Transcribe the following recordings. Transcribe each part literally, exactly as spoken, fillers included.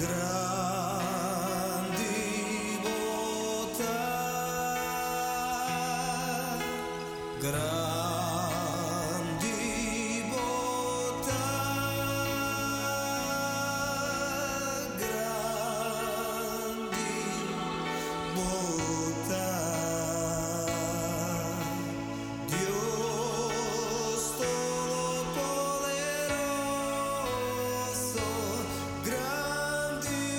grandi vota, grandi vota, grandi vota. Dios todopoderoso, grandi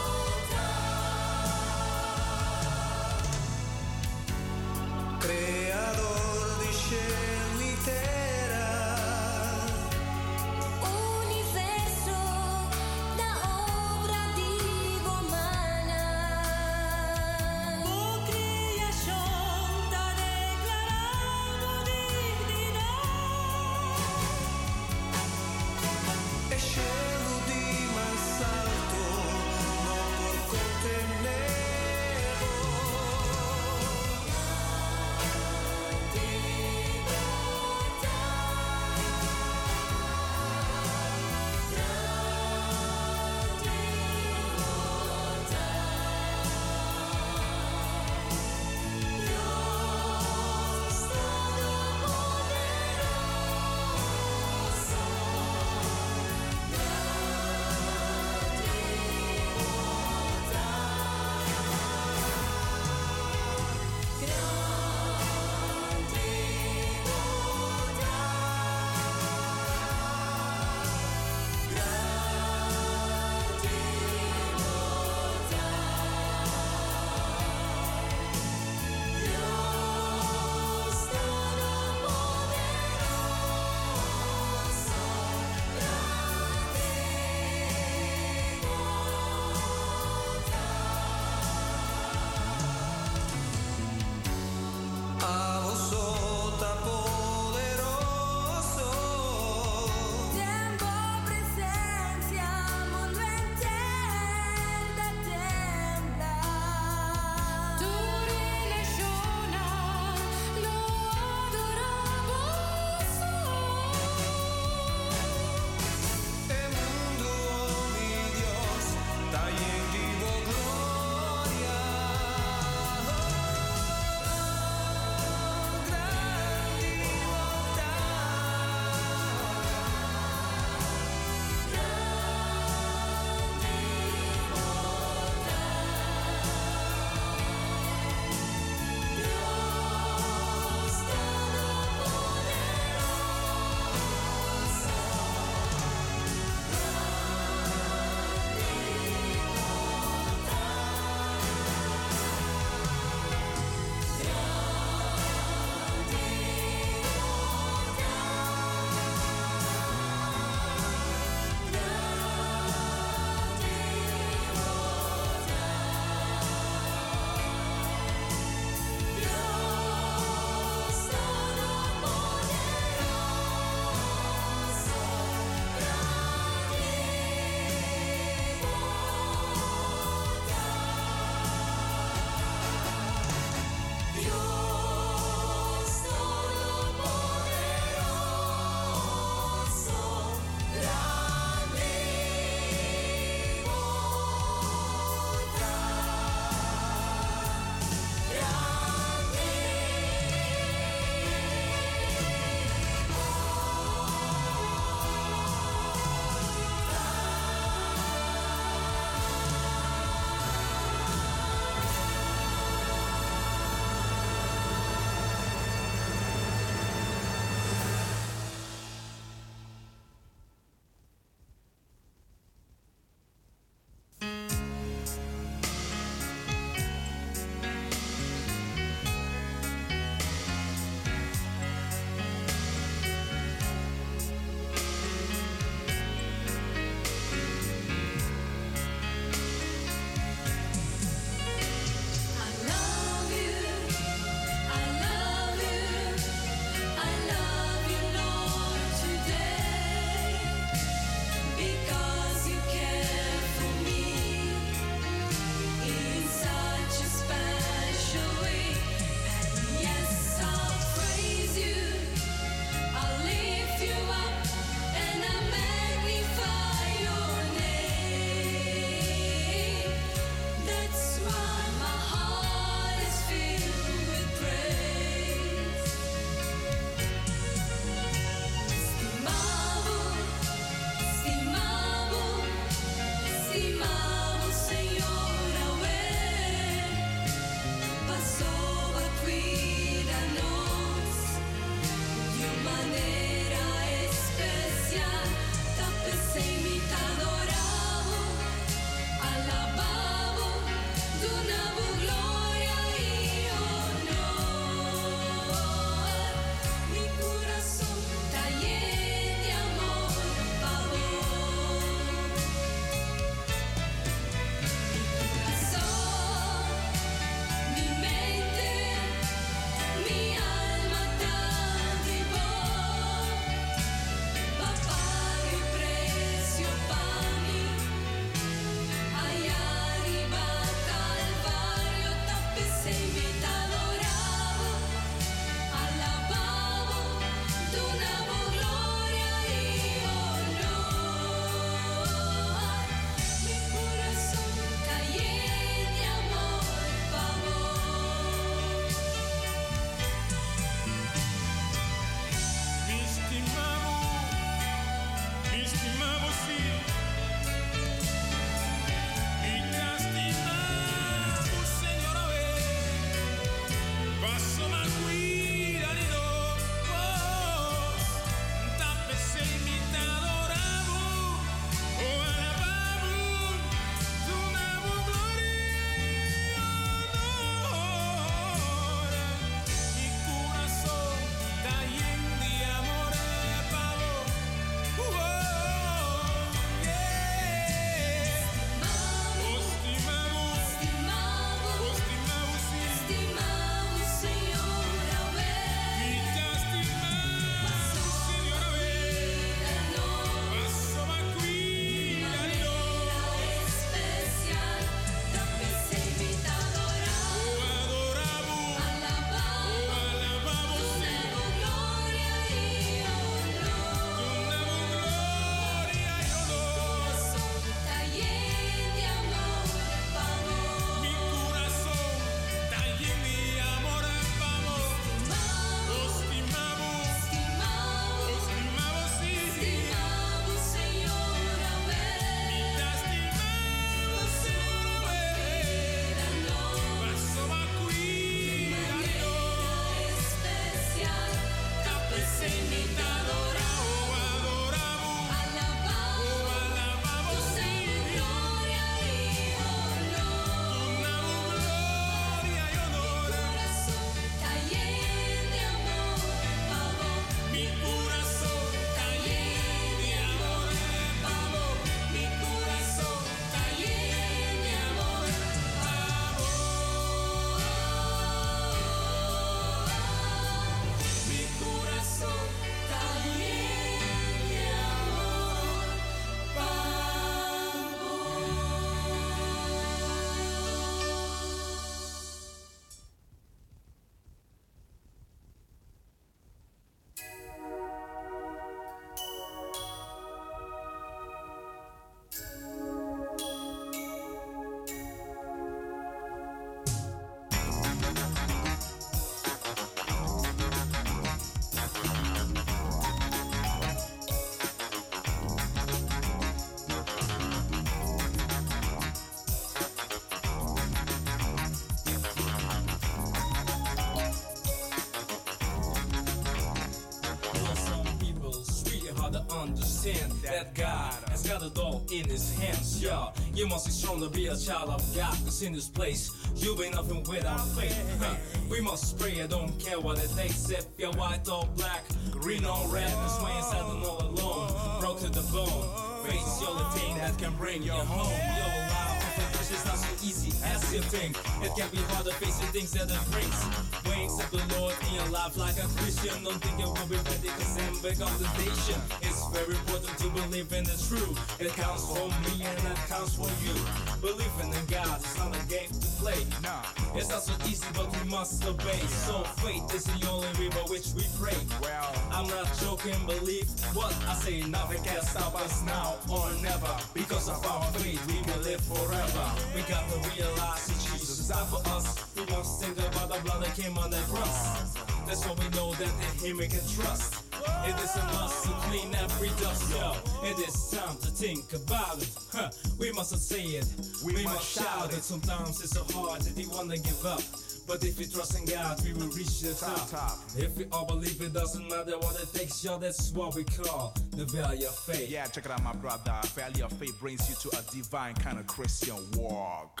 understand that God has got it all in his hands, yeah. You must be strong to be a child of God, cause in this place, you'll be nothing without faith. Huh. We must pray, I don't care what it takes. If you're white or black, green or red, cause when you're sad and all alone, broke to the bone, faith's the only thing that can bring you home. Your life is not so easy as you think. It can be hard to face the things that it brings. When you accept the Lord in your life like a Christian, don't think you will be ready, cause then becomes the nation. It's very important to believe in the truth. It counts for me and it counts for you. Believing in God is not a game to play. Nah. It's not so easy, but we must obey. So faith is the only way by which we pray. Well, I'm not joking, believe what I say. Nothing can stop us now or never. Because of our faith, we will live forever. We got to realize that Jesus died for us. We must think about the blood that came on that cross. That's why we know that in Him we can trust. It is a must to clean every dust, yo. It is time to think about it. Huh. We mustn't say it, we, we must shout it. Sometimes it's so hard that you wanna give up. But if we trust in God, we will reach the top. top. If we all believe, it doesn't matter what it takes, yo. That's what we call the value of faith. Yeah, check it out, my brother. Value of faith brings you to a divine kind of Christian walk.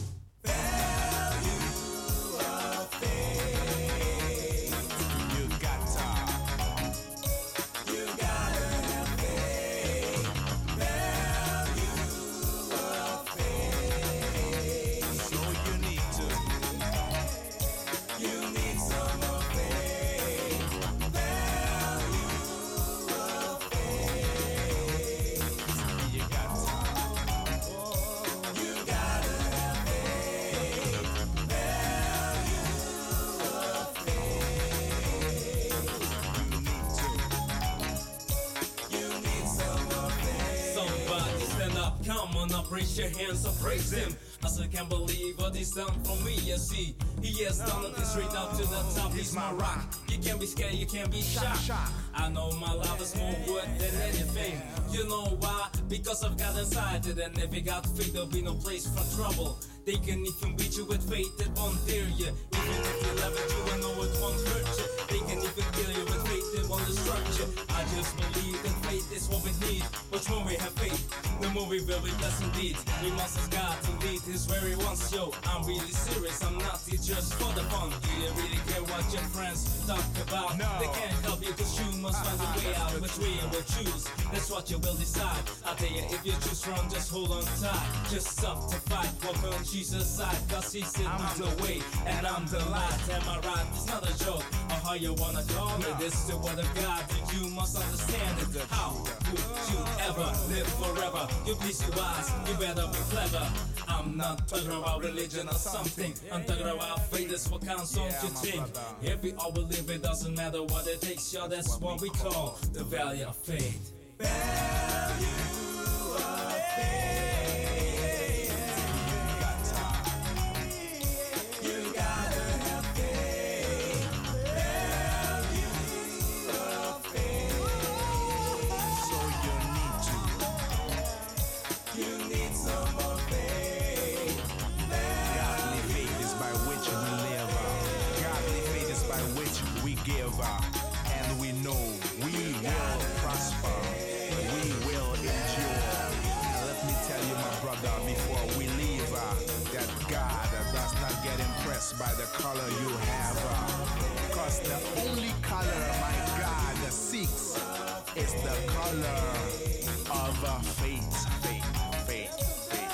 Value of faith. You got to. You gotta have faith. Value of faith. So you need to. You need some more faith. Value of faith. You got to. You gotta have faith. Value of faith. You need to. You need some more faith. Somebody stand up, come on up, raise your hands up, praise Him. I still can't believe what He's done for me, you see. He has done it straight up to the top, He's my rock. You can't be scared, you can't be shocked. I know my love is more worth than anything. You know why? Because I've got inside it. And if you got faith, there'll be no place for trouble. They can even beat you with faith, it won't dare you. Even if you love it, you will know it won't hurt you. They can even kill you with faith, it won't destruct you. I just believe that faith is what we need. Which more we have faith, the more we will be blessed indeed. We must ask God to lead His very ones, yo. I'm really serious, I'm not here just for the fun. Do you really care what your friends talk about? No. They can't help you, cause you must find a way out. Which way you will choose, that's what you will decide. I tell you, if you choose wrong, just hold on tight. Just stop to fight, walk on Jesus' side. Cause He said I'm, I'm the way, and I'm the light. Am I right? It's not a joke, or how you wanna call it. This is the word of God, and you must understand it. How would you ever live forever? You please be wise, you better be clever. I'm not talking about religion or something. I'm talking about faith, that's what counts, don't you think? If we all believe, it doesn't matter what it takes, yo. That's what we call the value of faith. Value of faith. You gotta have faith. Value of faith. So you need to. You need some more faith. Godly faith is by which we live. Godly faith is by which we give. And we know we will prosper. We will endure. And let me tell you, my brother, before we leave, uh, that God does not get impressed by the color you have. Because the only color my God seeks is the color of uh, faith. Faith, faith, faith.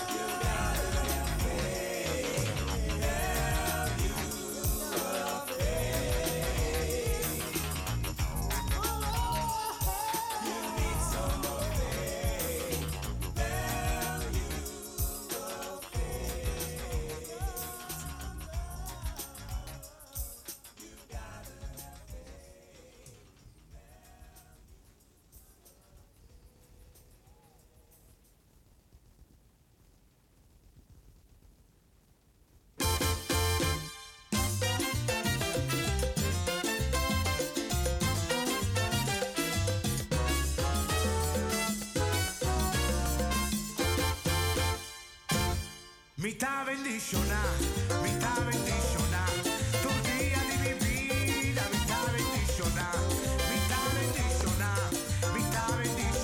Mitad bendicionar, mitad bendicionar, tu día de mi vida, mitad bendicionar, mitad bendicionar, mitad bendicionar.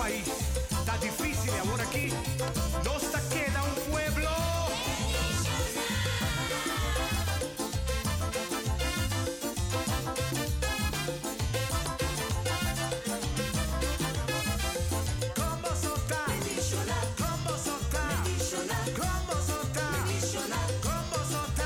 país. Está difícil ahora aquí. Nos queda un pueblo. Como sota, como sota, como sota, como sota.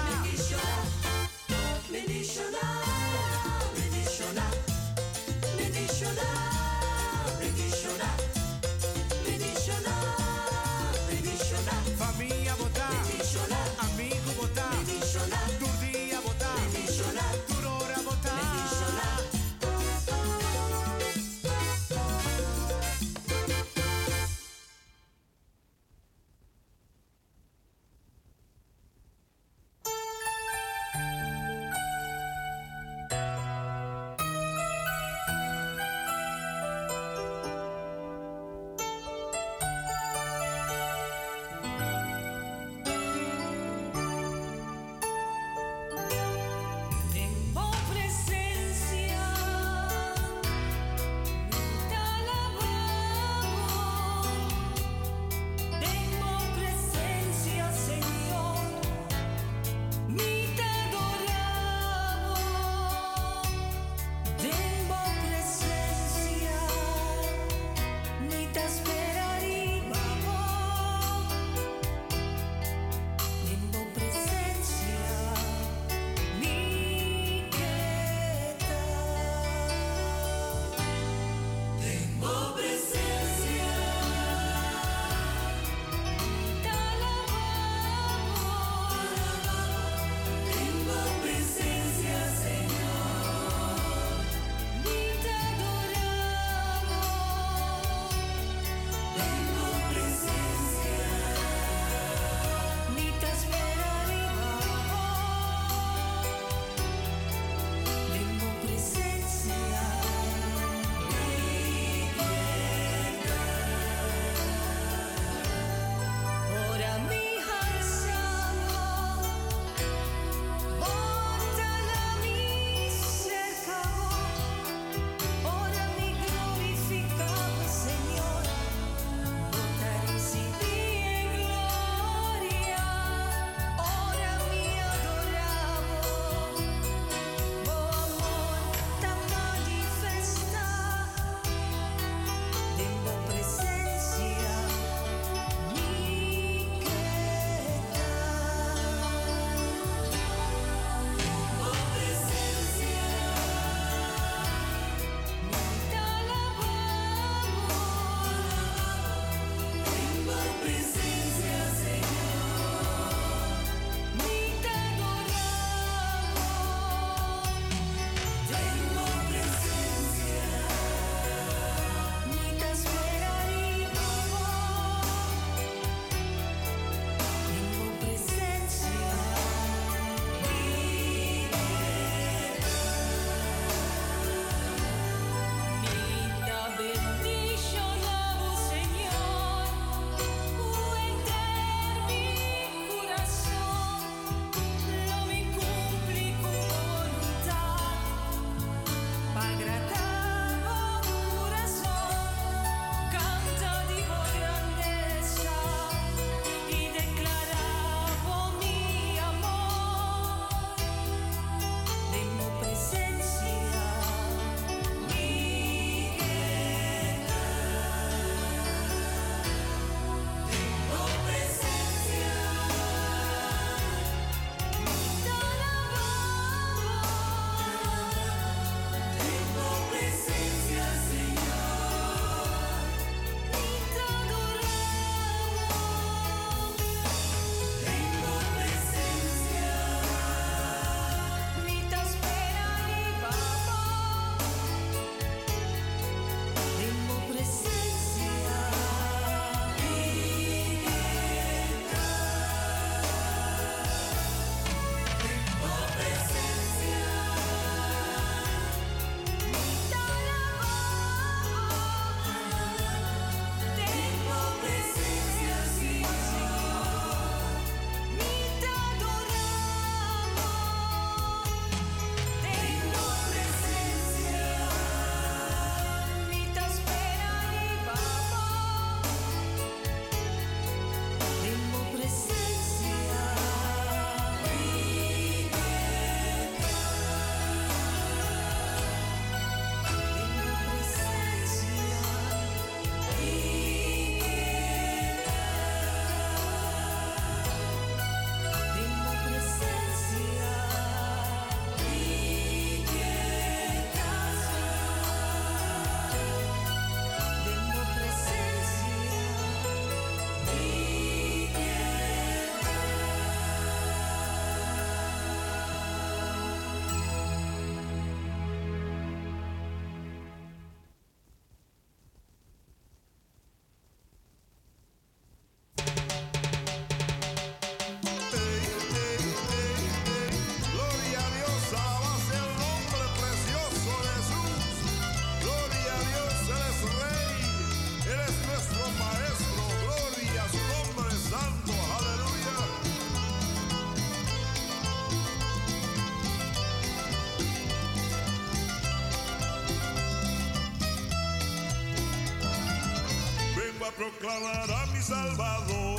proclamar a mi Salvador.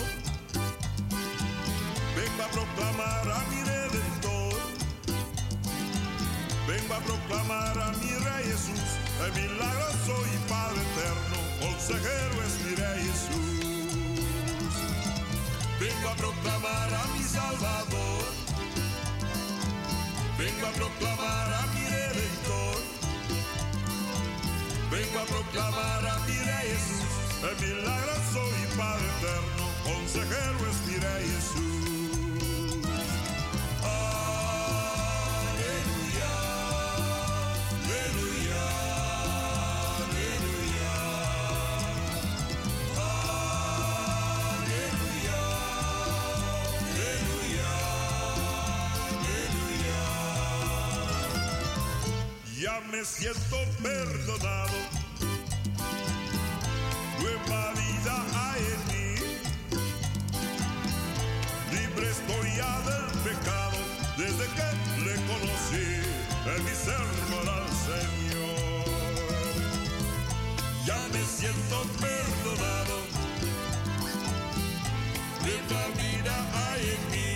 Vengo a proclamar a mi Redentor. Vengo a proclamar a mi Rey Jesús, el milagroso y Padre eterno, consejero es mi Rey Jesús. Vengo a proclamar a mi Salvador. Vengo a proclamar a mi Redentor. Vengo a proclamar a mi Rey Jesús, el milagroso y Padre eterno, consejero es mi Rey Jesús. Ya me siento perdonado, nueva vida hay en mí, libre estoy ya del pecado, desde que le conocí, en mi sermón al Señor. Ya me siento perdonado, nueva vida hay en mí,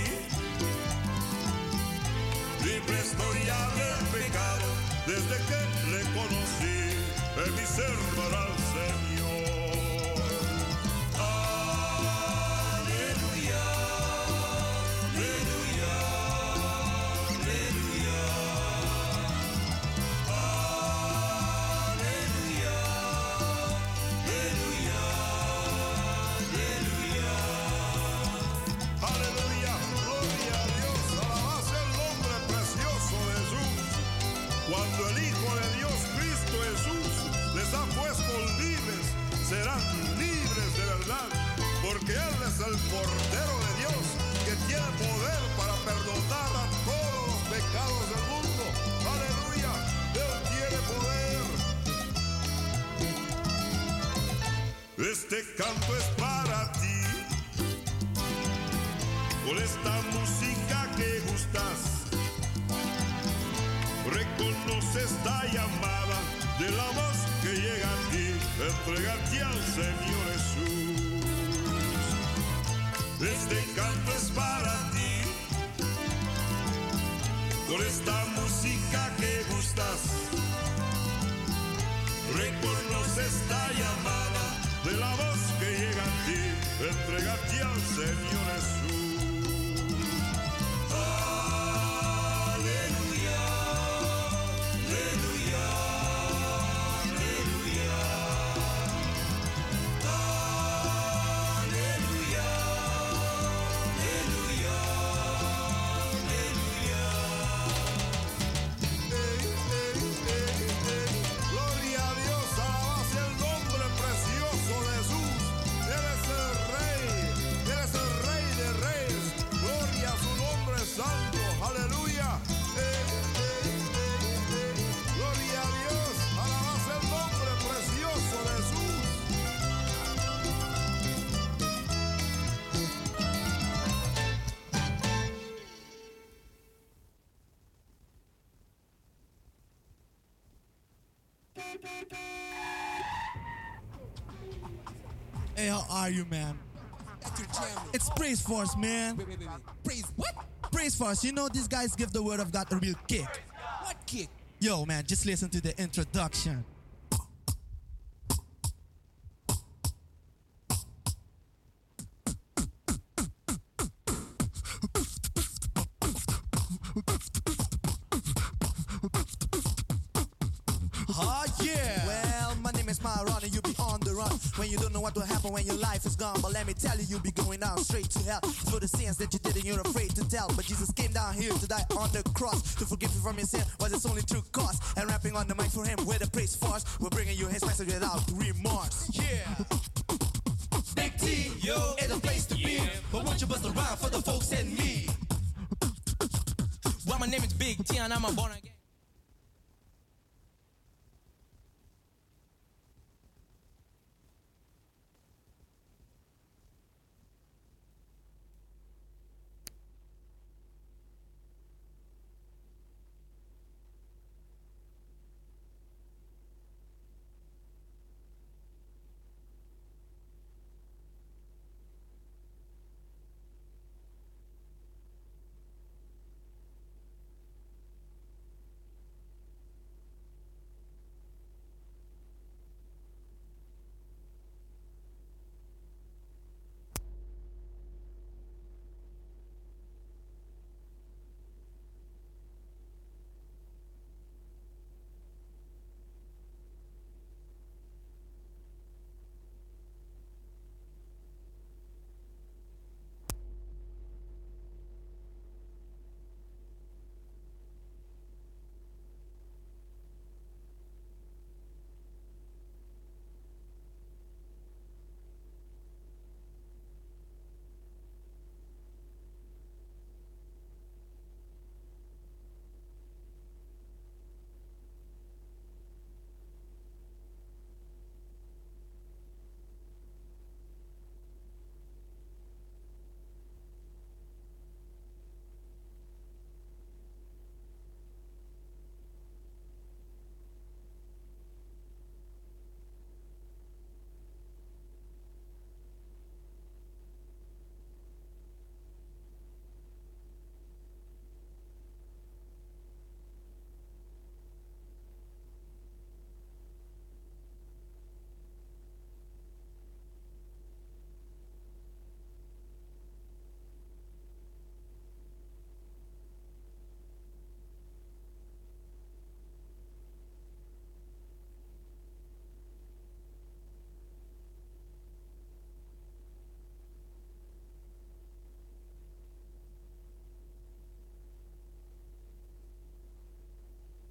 libre estoy ya del pecado, desde que le conocí, en mi sermón al Señor. Aleluya, aleluya, aleluya, aleluya, aleluya, aleluya, aleluya, gloria a Dios, alabad el nombre precioso de Jesús. Cuando el Hijo de Dios, Cristo Jesús, les ha puesto libres, serán libres de verdad, porque Él es el Cordero de Dios, que tiene poder para perdonar a todos los pecados del mundo. Aleluya, Él tiene poder. Este canto es para ti, con esta música que gustas. Reconoce esta llamada de la voz que llega a ti, entrégate al Señor Jesús. Este canto es para ti, con esta música que gustas. Reconoce esta llamada de la voz que llega a ti, entrégate al Señor Jesús. Hey, how are you, man? It's Praise Force, man. Wait, wait, wait, wait. Praise what? Praise Force, you know these guys give the word of God a real kick. What kick? Yo, man, just listen to the introduction. Oh, yeah. Well, my name is Myron and you be on the run when you don't know what will happen when your life is gone. But let me tell you, you'll be going down straight to hell for the sins that you did and you're afraid to tell. But Jesus came down here to die on the cross to forgive you from your sin was its only true cost. And rapping on the mic for him with a praise force, we're bringing you his message without remorse. Yeah. Big T, yo, it's a place to be. But won't you bust around for the folks and me? Well, my name is Big T and I'm a born again.